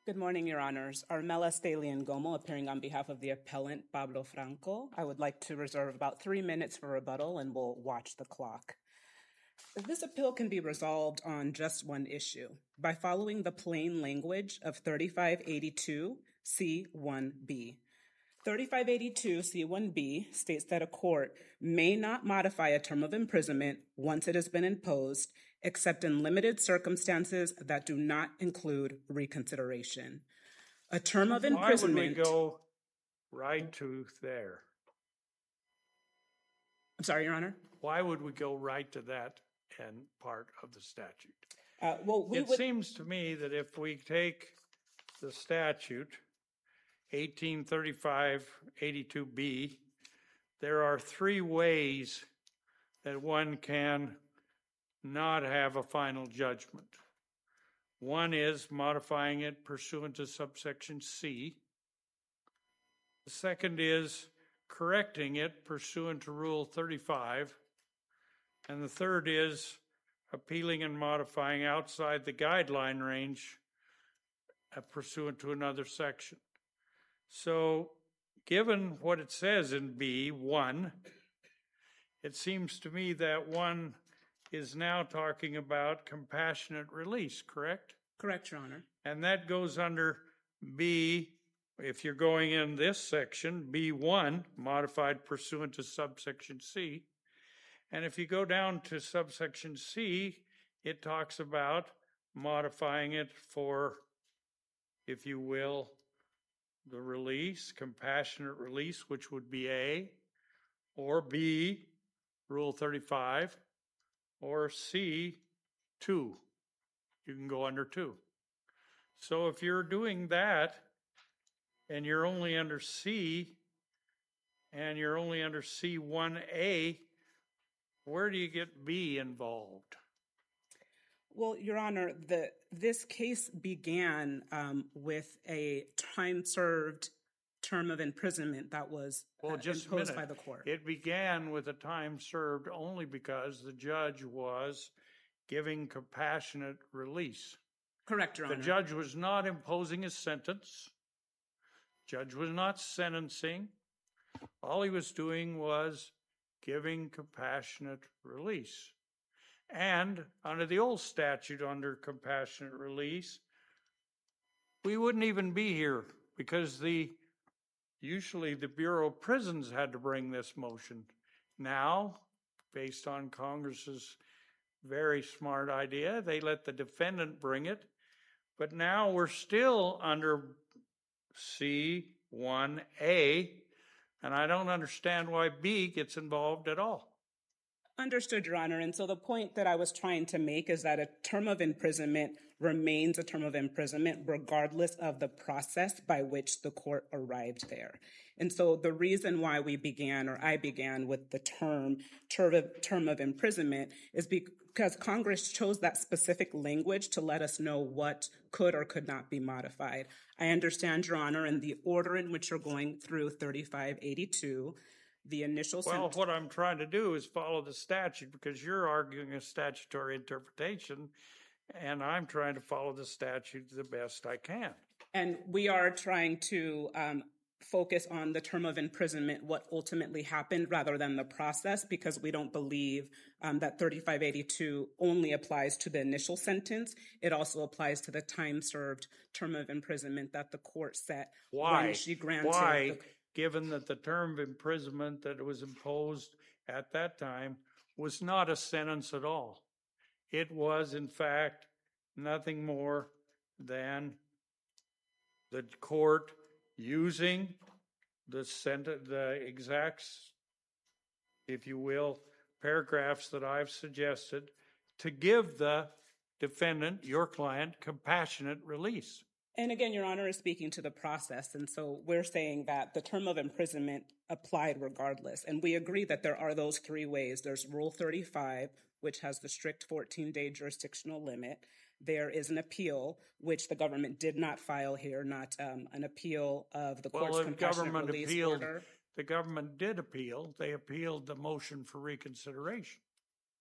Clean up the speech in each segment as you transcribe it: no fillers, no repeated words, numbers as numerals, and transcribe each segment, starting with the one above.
Good morning, Your Honors. Armela Stalian-Gomo, appearing on behalf of the appellant Pablo Franco. I would like to reserve about 3 minutes for rebuttal, and we'll watch the clock. This appeal can be resolved on just one issue, by following the plain language of 3582 C1b. 3582 C1b states that a court may not modify a term of imprisonment once it has been imposed, except in limited circumstances that do not include reconsideration. A term of imprisonment... Why would we go right to there? I'm sorry, Your Honor? Why would we go right to that end part of the statute? It seems to me that if we take the statute, 1835-82B, there are three ways that one can not have a final judgment. One is modifying it pursuant to subsection C. The second is correcting it pursuant to Rule 35. And the third is appealing and modifying outside the guideline range pursuant to another section. So, given what it says in B1, it seems to me that one is now talking about compassionate release, correct? Correct, Your Honor. And that goes under B, if you're going in this section, B1, modified pursuant to subsection C. And if you go down to subsection C, it talks about modifying it for, if you will, the release, compassionate release, which would be A, or B, Rule 35, or C, 2. You can go under 2. So if you're doing that, and you're only under C, and you're only under C1A, where do you get B involved? Well, Your Honor, this case began with a time-served term of imprisonment that was imposed by the court. It began with a time served only because the judge was giving compassionate release. Correct, Your Honor. The judge was not imposing a sentence. Judge was not sentencing. All he was doing was giving compassionate release. And under the old statute, under compassionate release, we wouldn't even be here because usually the Bureau of Prisons had to bring this motion. Now, based on Congress's very smart idea, they let the defendant bring it. But now we're still under C1A, and I don't understand why B gets involved at all. Understood, Your Honor. And so the point that I was trying to make is that a term of imprisonment remains a term of imprisonment regardless of the process by which the court arrived there. And so the reason why I began with the term of imprisonment is because Congress chose that specific language to let us know what could or could not be modified. I understand, Your Honor, in the order in which you're going through 3582, the initial sentence. Well, what I'm trying to do is follow the statute because you're arguing a statutory interpretation, and I'm trying to follow the statute the best I can. And we are trying to focus on the term of imprisonment, what ultimately happened, rather than the process, because we don't believe that 3582 only applies to the initial sentence. It also applies to the time-served term of imprisonment that the court set when she granted. Why? Given that the term of imprisonment that was imposed at that time was not a sentence at all. It was, in fact, nothing more than the court using the exact, if you will, paragraphs that I've suggested to give the defendant, your client, compassionate release. And again, Your Honor is speaking to the process. And so we're saying that the term of imprisonment applied regardless. And we agree that there are those three ways. There's Rule 35, which has the strict 14-day jurisdictional limit. There is an appeal, which the government did not file here, not an appeal of the court's compassionate release order. The government did appeal. They appealed the motion for reconsideration.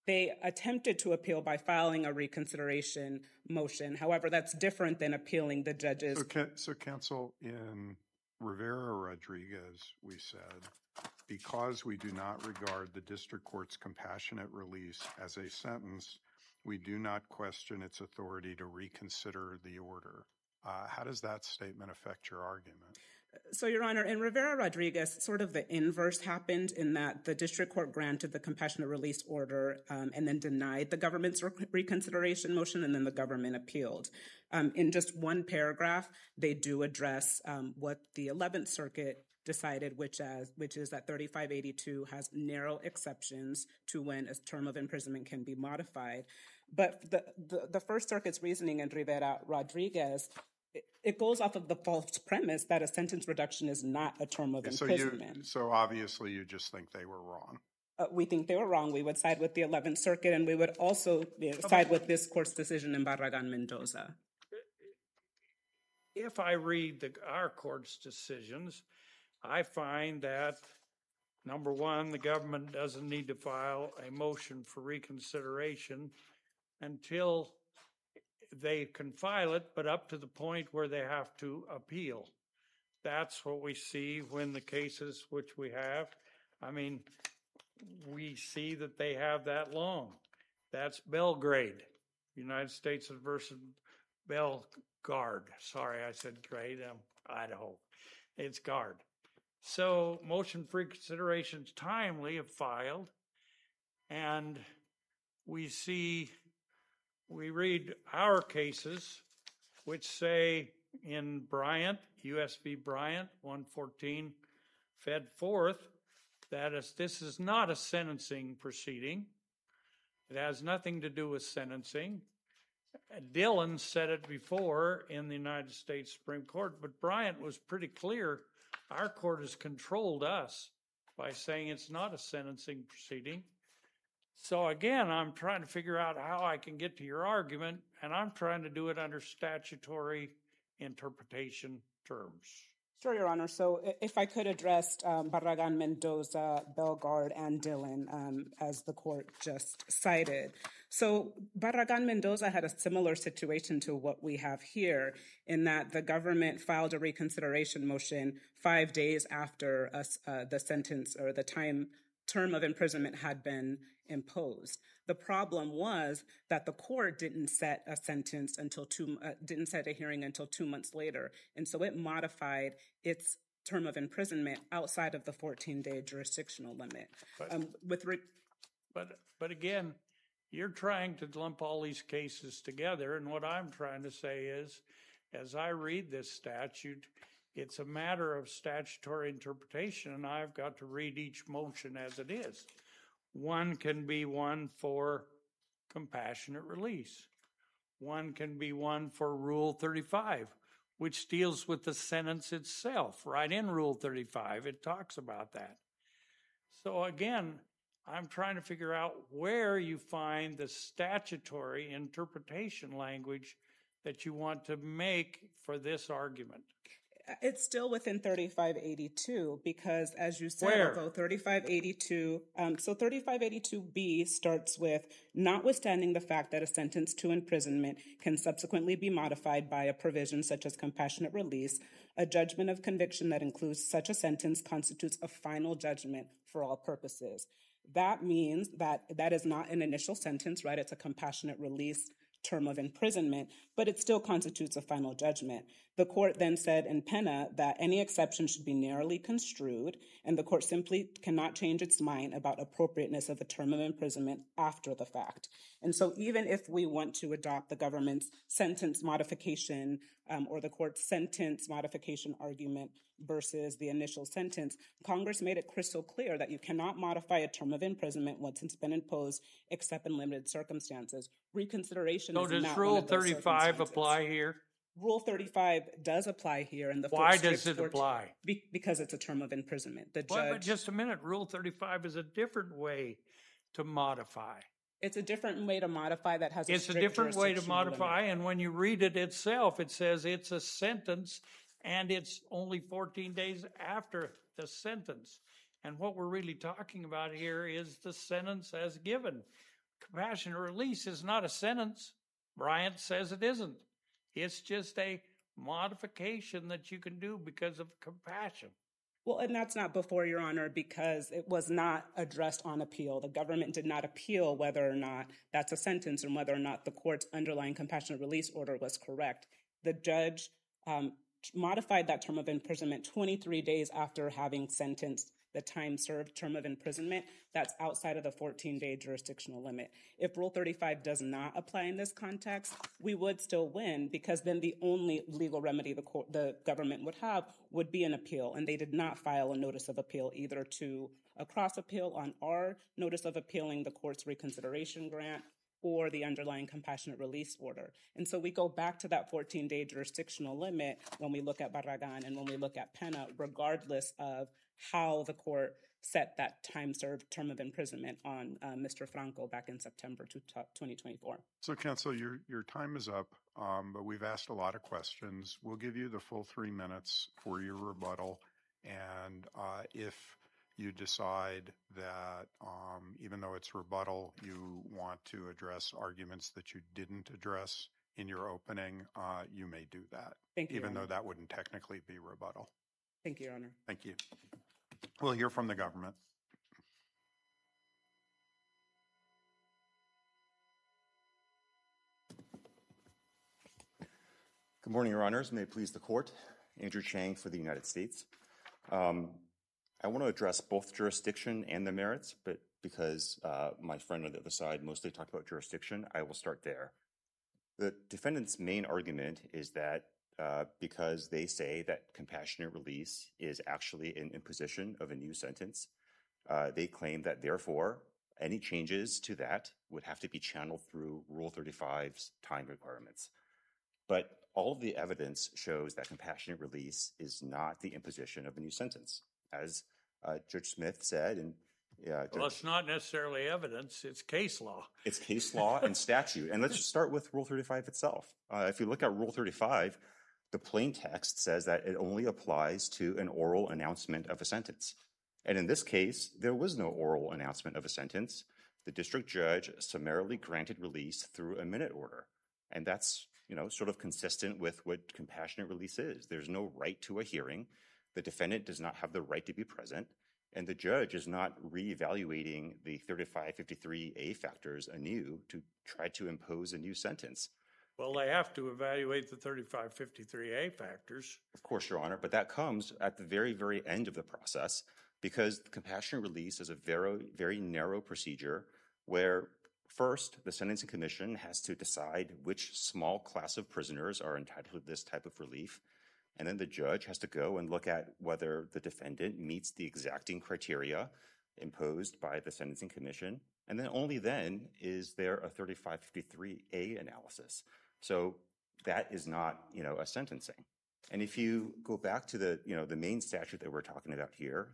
They attempted to appeal by filing a reconsideration motion. However, that's different than appealing the judge's. So counsel, in Rivera-Rodriguez, we said, because we do not regard the district court's compassionate release as a sentence, we do not question its authority to reconsider the order. How does that statement affect your argument? So, Your Honor, in Rivera-Rodriguez, sort of the inverse happened in that the district court granted the compassionate release order and then denied the government's reconsideration motion, and then the government appealed. In just one paragraph, they do address what the 11th Circuit decided, which is that 3582 has narrow exceptions to when a term of imprisonment can be modified. But the First Circuit's reasoning in Rivera-Rodriguez, it goes off of the false premise that a sentence reduction is not a term of imprisonment. So obviously you just think they were wrong. We think they were wrong. We would side with the 11th Circuit, and we would also side with this court's decision in Barragan-Mendoza. If I read our court's decisions, I find that, number one, the government doesn't need to file a motion for reconsideration until they can file it, but up to the point where they have to appeal. That's what we see when the cases which we have. I mean, we see that they have that long. That's Belgrade, United States versus Bellegarde. Sorry, I said grade, Idaho. It's Guard. So motion for reconsideration is timely if filed, and we read our cases, which say in Bryant, U.S. v. Bryant, 114, Fed 4th, that this is not a sentencing proceeding. It has nothing to do with sentencing. Dillon said it before in the United States Supreme Court, but Bryant was pretty clear. Our court has controlled us by saying it's not a sentencing proceeding. So again, I'm trying to figure out how I can get to your argument, and I'm trying to do it under statutory interpretation terms. Sure, Your Honor. So if I could address Barragan-Mendoza, Bellegarde, and Dillon, as the court just cited. So Barragan-Mendoza had a similar situation to what we have here, in that the government filed a reconsideration motion 5 days after the sentence or the term of imprisonment had been imposed. The problem was that the court didn't set a sentence until didn't set a hearing until 2 months later, and so it modified its term of imprisonment outside of the 14-day jurisdictional limit. But again, you're trying to lump all these cases together, and what I'm trying to say is, as I read this statute, it's a matter of statutory interpretation, and I've got to read each motion as it is. One can be one for compassionate release. One can be one for Rule 35, which deals with the sentence itself. Right in Rule 35, it talks about that. So again, I'm trying to figure out where you find the statutory interpretation language that you want to make for this argument. It's still within 3582 because, as you said, Where? although 3582, so 3582B starts with, notwithstanding the fact that a sentence to imprisonment can subsequently be modified by a provision such as compassionate release, a judgment of conviction that includes such a sentence constitutes a final judgment for all purposes. That means that that is not an initial sentence, right? It's a compassionate release term of imprisonment, but it still constitutes a final judgment. The court then said in Pena that any exception should be narrowly construed, and the court simply cannot change its mind about appropriateness of a term of imprisonment after the fact. And so even if we want to adopt the government's sentence modification or the court's sentence modification argument versus the initial sentence, Congress made it crystal clear that you cannot modify a term of imprisonment once it's been imposed except in limited circumstances. Reconsideration is not one of those Rule 35 apply here? Rule 35 does apply here. And why does it apply? Because it's a term of imprisonment. The judge. But just a minute. Rule 35 is a different way to modify. It's a different way to modify that has a It's a different way to modify, and when you read it itself, it says it's a sentence, and it's only 14 days after the sentence. And what we're really talking about here is the sentence as given. compassionate release is not a sentence. Bryant says it isn't. It's just a modification that you can do because of compassion. Well, and that's not before, Your Honor, because it was not addressed on appeal. The government did not appeal whether or not that's a sentence and whether or not the court's underlying compassionate release order was correct. The judge modified that term of imprisonment 23 days after having sentenced the time served term of imprisonment. That's outside of the 14-day jurisdictional limit. If Rule 35 does not apply in this context, we would still win, because then the only legal remedy the government would have would be an appeal, and they did not file a notice of appeal either to a cross appeal on our notice of appealing the court's reconsideration grant or the underlying compassionate release order. And so we go back to that 14-day jurisdictional limit when we look at Barragan and when we look at Pena, regardless of how the court set that time-served term of imprisonment on Mr. Franco back in September 2024. So, counsel, your time is up, but we've asked a lot of questions. We'll give you the full 3 minutes for your rebuttal. And if you decide that even though it's rebuttal, you want to address arguments that you didn't address in your opening, you may do that. Thank you, even Your though Honor. that wouldn't technically be rebuttal. Thank you, Your Honor. Thank you. We'll hear from the government. Good morning, Your Honors. May it please the Court. Andrew Chang for the United States. I want to address both jurisdiction and the merits, but because my friend on the other side mostly talked about jurisdiction, I will start there. The defendant's main argument is that because they say that compassionate release is actually an imposition of a new sentence, they claim that therefore any changes to that would have to be channeled through Rule 35's time requirements. But all of the evidence shows that compassionate release is not the imposition of a new sentence. As Judge Smith said, and well, it's not necessarily evidence, it's case law. It's case law and statute. And let's just start with Rule 35 itself. If you look at Rule 35, the plain text says that it only applies to an oral announcement of a sentence. And in this case, there was no oral announcement of a sentence. The district judge summarily granted release through a minute order. And that's, sort of consistent with what compassionate release is. There's no right to a hearing. The defendant does not have the right to be present. And the judge is not reevaluating the 3553A factors anew to try to impose a new sentence. Well, they have to evaluate the 3553A factors. Of course, Your Honor, but that comes at the very, very end of the process, because the compassionate release is a very, very narrow procedure where first, the Sentencing Commission has to decide which small class of prisoners are entitled to this type of relief. And then the judge has to go and look at whether the defendant meets the exacting criteria imposed by the Sentencing Commission. And then only then is there a 3553A analysis. So that is not, a sentencing. And if you go back to the main statute that we're talking about here,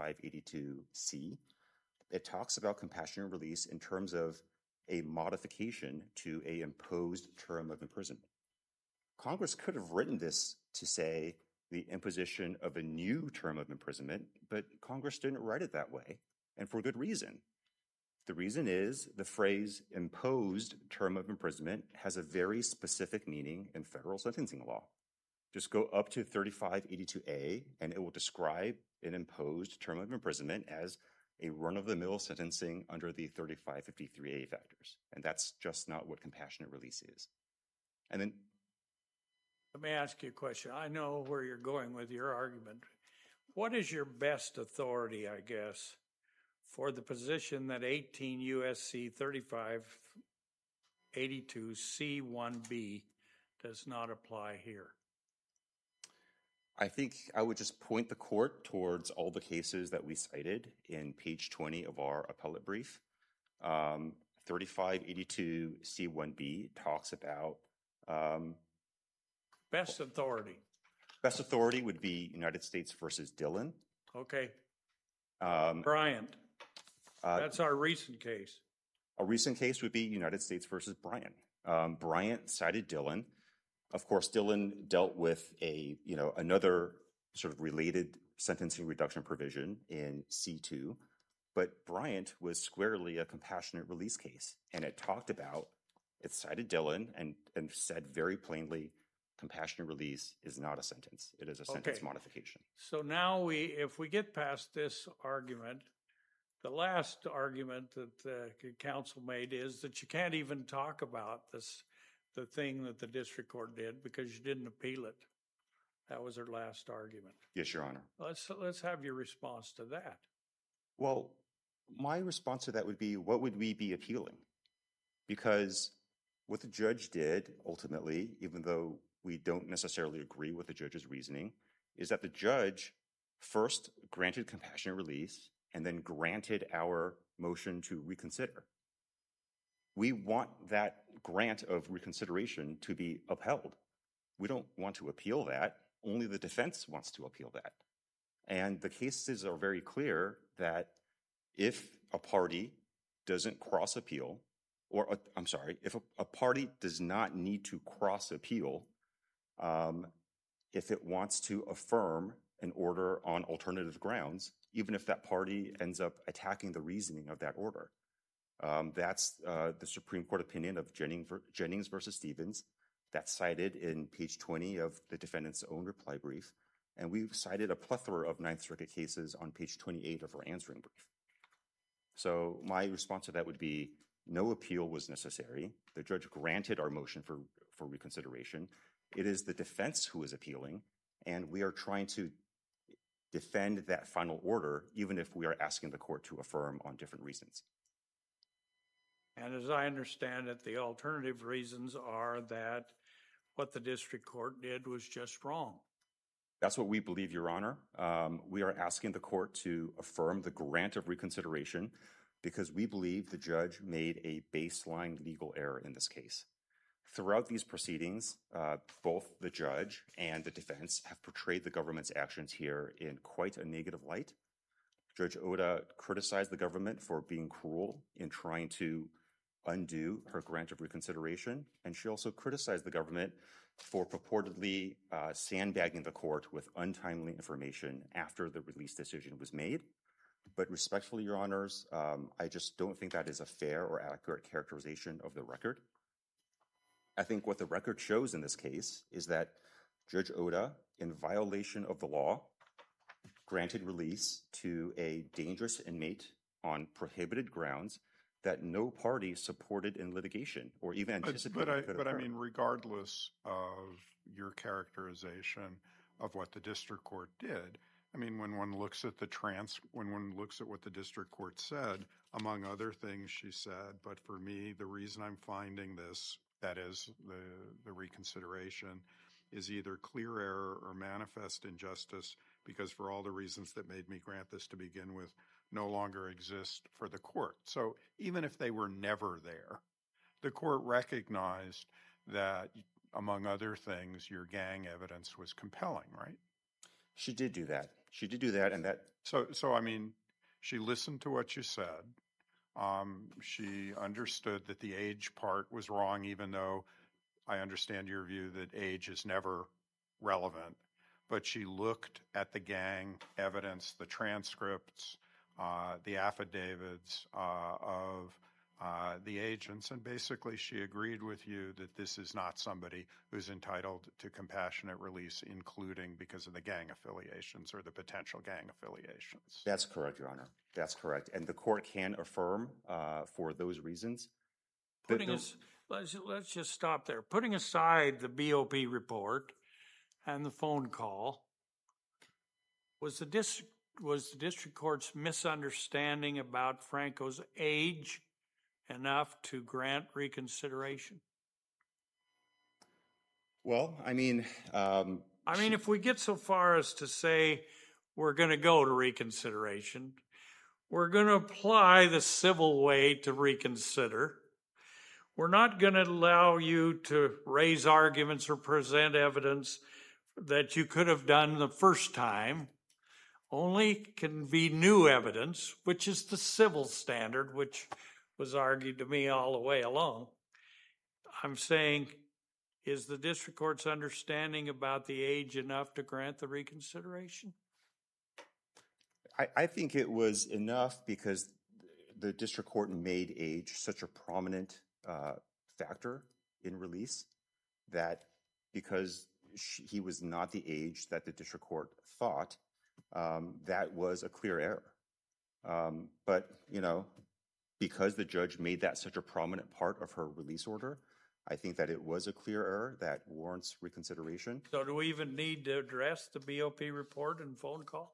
3582C, it talks about compassionate release in terms of a modification to a imposed term of imprisonment. Congress could have written this to say the imposition of a new term of imprisonment, but Congress didn't write it that way, and for good reason. The reason is the phrase imposed term of imprisonment has a very specific meaning in federal sentencing law. Just go up to 3582A, and it will describe an imposed term of imprisonment as a run-of-the-mill sentencing under the 3553A factors. And that's just not what compassionate release is. And then let me ask you a question. I know where you're going with your argument. What is your best authority, I guess, for the position that 18 U.S.C. 3582C1B does not apply here? I think I would just point the court towards all the cases that we cited in page 20 of our appellate brief. 3582C1B talks about best authority. Best authority would be United States versus Dillon. Okay. Bryant. That's our recent case. A recent case would be United States versus Bryant. Bryant cited Dillon. Of course, Dillon dealt with another sort of related sentencing reduction provision in C2. But Bryant was squarely a compassionate release case, and it cited Dillon and said very plainly, compassionate release is not a sentence. It is a sentence modification. So now if we get past this argument, the last argument that the council made is that you can't even talk about the thing that the district court did because you didn't appeal it. That was their last argument. Yes, Your Honor. Let's have your response to that. Well, my response to that would be, what would we be appealing? Because what the judge did ultimately, even though we don't necessarily agree with the judge's reasoning, is that the judge first granted compassionate release and then granted our motion to reconsider. We want that grant of reconsideration to be upheld. We don't want to appeal that. Only the defense wants to appeal that. And the cases are very clear that if a party doesn't cross appeal, if a party does not need to cross appeal, if it wants to affirm an order on alternative grounds, even if that party ends up attacking the reasoning of that order. That's the Supreme Court opinion of Jennings versus Stevens. That's cited in page 20 of the defendant's own reply brief. And we've cited a plethora of Ninth Circuit cases on page 28 of our answering brief. So my response to that would be no appeal was necessary. The judge granted our motion for reconsideration. It is the defense who is appealing, and we are trying to defend that final order, even if we are asking the court to affirm on different reasons. And as I understand it, the alternative reasons are that what the district court did was just wrong. That's what we believe, Your Honor. We are asking the court to affirm the grant of reconsideration because we believe the judge made a baseline legal error in this case. Throughout these proceedings, both the judge and the defense have portrayed the government's actions here in quite a negative light. Judge Oda criticized the government for being cruel in trying to undo her grant of reconsideration, and she also criticized the government for purportedly sandbagging the court with untimely information after the release decision was made. But respectfully, Your Honors, I just don't think that is a fair or accurate characterization of the record. I think what the record shows in this case is that Judge Oda, in violation of the law, granted release to a dangerous inmate on prohibited grounds that no party supported in litigation or even anticipated could occur. But I mean, regardless of your characterization of what the district court did, I mean, when one looks at what the district court said, among other things she said, but for me, the reason I'm finding this, that is the reconsideration, is either clear error or manifest injustice, because for all the reasons that made me grant this to begin with, no longer exist for the court. So even if they were never there, the court recognized that, among other things, your gang evidence was compelling, right? She did do that. She did do that, and that... So I mean, she listened to what you said. She understood that the age part was wrong, even though I understand your view that age is never relevant. But she looked at the gang evidence, the transcripts, the affidavits of the agents, and basically she agreed with you that this is not somebody who's entitled to compassionate release, including because of the gang affiliations or the potential gang affiliations. That's correct, Your Honor. That's correct. And the court can affirm for those reasons. Let's just stop there. Putting aside the BOP report and the phone call, was the district court's misunderstanding about Franco's age enough to grant reconsideration? Well, I mean, if we get so far as to say we're going to go to reconsideration, we're going to apply the civil way to reconsider. We're not going to allow you to raise arguments or present evidence that you could have done the first time. Only can be new evidence, which is the civil standard, which was argued to me all the way along. I'm saying, is the district court's understanding about the age enough to grant the reconsideration? I think it was enough because the district court made age such a prominent factor in release that because he was not the age that the district court thought, that was a clear error. But, because the judge made that such a prominent part of her release order, I think that it was a clear error that warrants reconsideration. So do we even need to address the BOP report and phone call?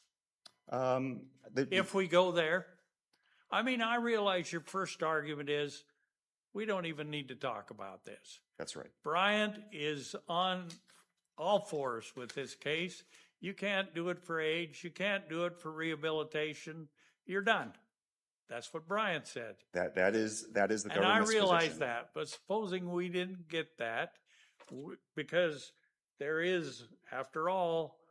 If we go there? I mean, I realize your first argument is we don't even need to talk about this. That's right. Bryant is on all fours with this case. You can't do it for age. You can't do it for rehabilitation. You're done. That's what Bryant said. That is the government's And I realize position. that, but supposing we didn't get that, because there is, after all,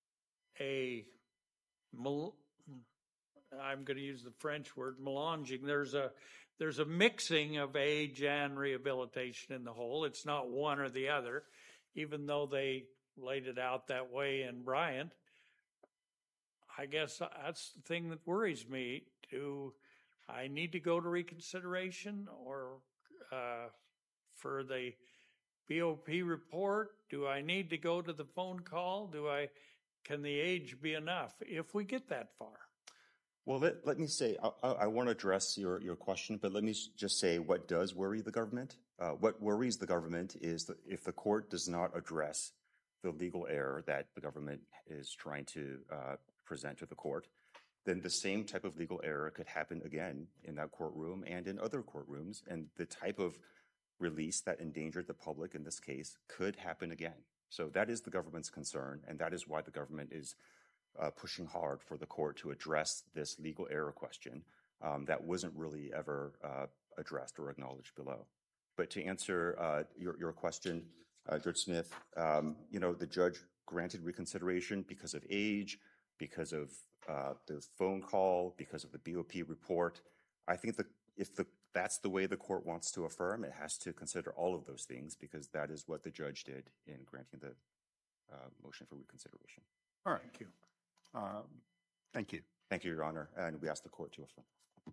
I'm going to use the French word, melanging. There's a mixing of age and rehabilitation in the whole. It's not one or the other, even though they laid it out that way in Bryant. I guess that's the thing that worries me. Do I need to go to reconsideration or for the BOP report? Do I need to go to the phone call? Can the age be enough if we get that far? Well, let me say, I want to address your question, but let me just say what does worry the government. What worries the government is that if the court does not address the legal error that the government is trying to present to the court, then the same type of legal error could happen again in that courtroom and in other courtrooms. And the type of release that endangered the public in this case could happen again. So that is the government's concern, and that is why the government is pushing hard for the court to address this legal error question that wasn't really ever addressed or acknowledged below. But to answer your question, Judge Smith, the judge granted reconsideration because of age, because of the phone call, because of the BOP report. I think that if that's the way the court wants to affirm, it has to consider all of those things because that is what the judge did in granting the motion for reconsideration. All right. Thank you. Thank you. Thank you, Your Honor, and we ask the court to affirm.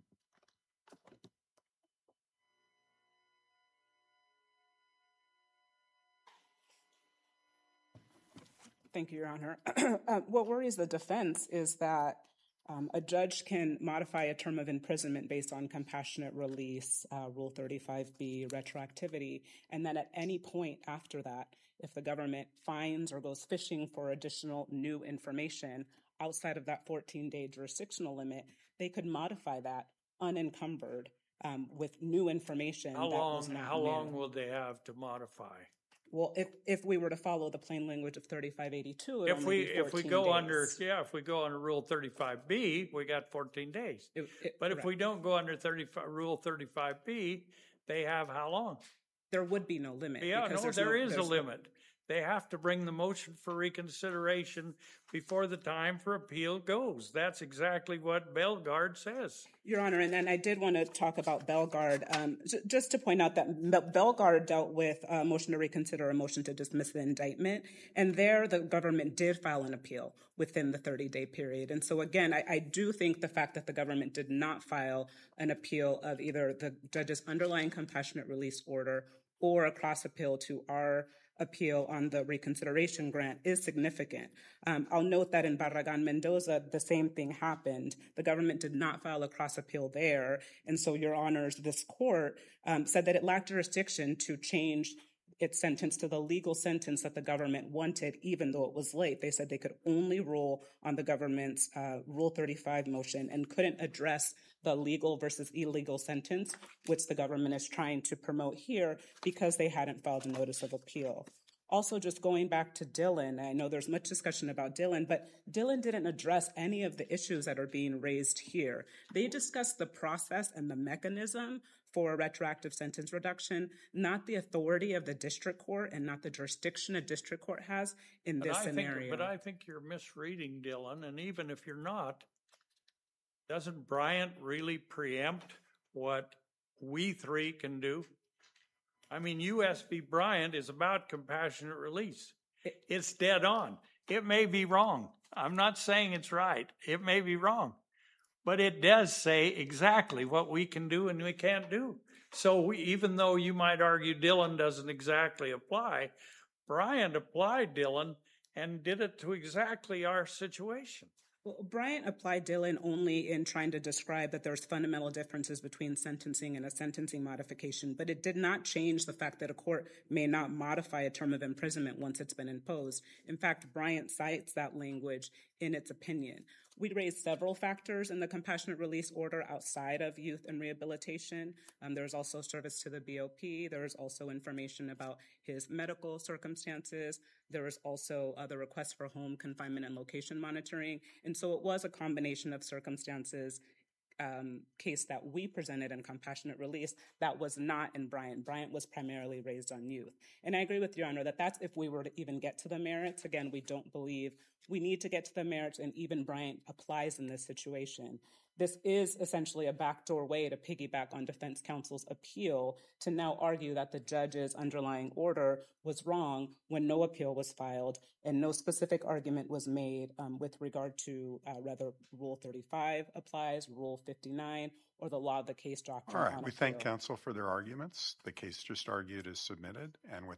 Thank you, Your Honor. What worries the defense is that a judge can modify a term of imprisonment based on compassionate release, Rule 35B, retroactivity, and then at any point after that, if the government finds or goes fishing for additional new information outside of that 14-day jurisdictional limit, they could modify that unencumbered with new information. How long will they have to modify? Well, if we were to follow the plain language of 3582, If we go days. if we go under Rule 35B, we got 14 days. But if we don't go under Rule 35B, they have how long? There would be no limit. Yeah, there is a limit. They have to bring the motion for reconsideration before the time for appeal goes. That's exactly what Bellegarde says. Your Honor, and I did want to talk about Bellegarde, just to point out that Bellegarde dealt with a motion to reconsider, a motion to dismiss the indictment, and there the government did file an appeal within the 30-day period. And so again, I do think the fact that the government did not file an appeal of either the judge's underlying compassionate release order or a cross appeal to our appeal on the reconsideration grant is significant. I'll note that in Barragan-Mendoza, the same thing happened. The government did not file a cross appeal there. And so, Your Honors, this court said that it lacked jurisdiction to change its sentence to the legal sentence that the government wanted, even though it was late. They said they could only rule on the government's Rule 35 motion and couldn't address the legal versus illegal sentence, which the government is trying to promote here because they hadn't filed a notice of appeal. Also, just going back to Dillon, I know there's much discussion about Dillon, but Dillon didn't address any of the issues that are being raised here. They discussed the process and the mechanism for a retroactive sentence reduction, not the authority of the district court and not the jurisdiction a district court has in this scenario. But I think you're misreading Dillon, and even if you're not, doesn't Bryant really preempt what we three can do? I mean, U.S. v. Bryant is about compassionate release. It's dead on. It may be wrong. I'm not saying it's right. It may be wrong. But it does say exactly what we can do and we can't do. So even though you might argue Dillon doesn't exactly apply, Bryant applied Dillon and did it to exactly our situation. Well, Bryant applied Dillon only in trying to describe that there's fundamental differences between sentencing and a sentencing modification, but it did not change the fact that a court may not modify a term of imprisonment once it's been imposed. In fact, Bryant cites that language in its opinion. We raised several factors in the compassionate release order outside of youth and rehabilitation. There's also service to the BOP. There's also information about his medical circumstances. There was also the request for home confinement and location monitoring. And so it was a combination of circumstances case that we presented in compassionate release that was not in Bryant. Bryant was primarily raised on youth. And I agree with Your Honor that that's if we were to even get to the merits. Again, we don't believe we need to get to the merits, and even Bryant applies in this situation. This is essentially a backdoor way to piggyback on defense counsel's appeal to now argue that the judge's underlying order was wrong when no appeal was filed and no specific argument was made with regard to whether Rule 35 applies, Rule 59, or the law of the case doctrine. All right. on We appeal. thank counsel for their arguments. The case just argued is submitted. And with